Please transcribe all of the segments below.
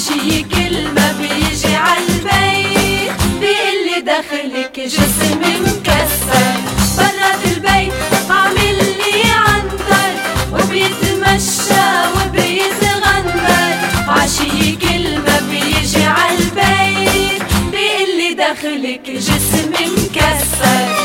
عشي كلمة بيجي عالبيت بيقلي دخلك جسم مكسر. برات البيت عاملي عنتر وبيتمشى وبيتغنر. عشي كلمة بيجي عالبيت بيقلي دخلك جسم مكسر.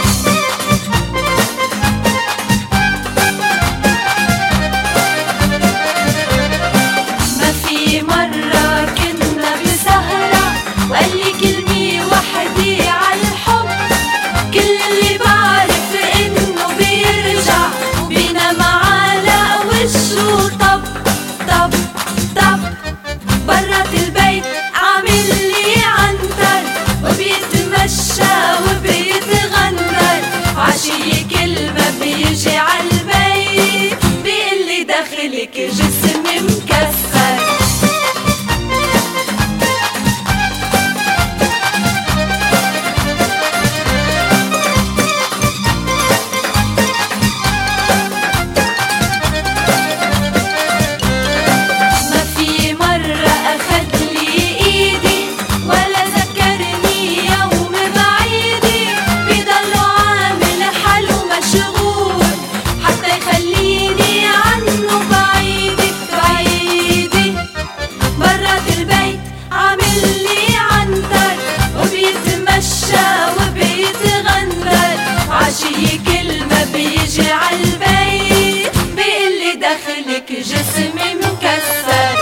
بيجي عالبيت بيقلي دخلك جسم مكسر. ما في مرة أخد لي إيدي ولا ذكرني يوم بعيدي. بيضل عامل حاله مشغول خليني عنه بعيدي بعيدي. برات البيت عاملي عنتر وبيتمشى وبيتغنر. عشي كلمة بيجي عالبيت بيقلي دخلك جسم مكسر.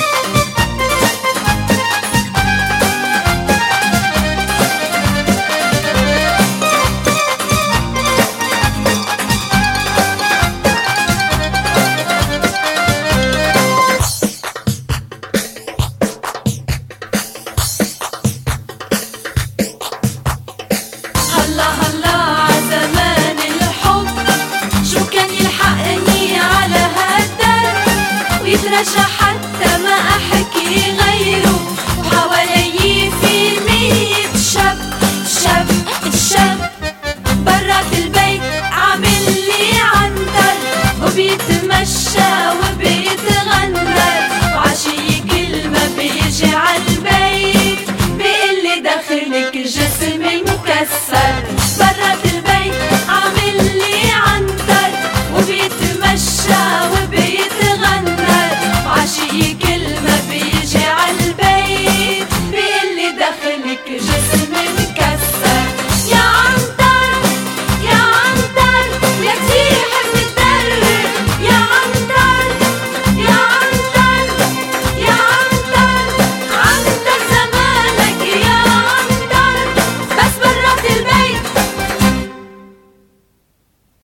هلا هلا عزمان الحب شو كان يلحقني على هالدرب ويترجى حتى ما أحكي غيره. وحوالي في 100 شاب شاب شاب. برات البيت عاملي عنتر وبيتمشى وبيتغنر. وعشي كلمة بيجي عالبيت بيقلي دخلك جسم مكسر. برات البيت عاملي عنتر وبيتمشى وبيتغنر. وعشي كلمة بيجي عالبيت بيقلي دخلك جسم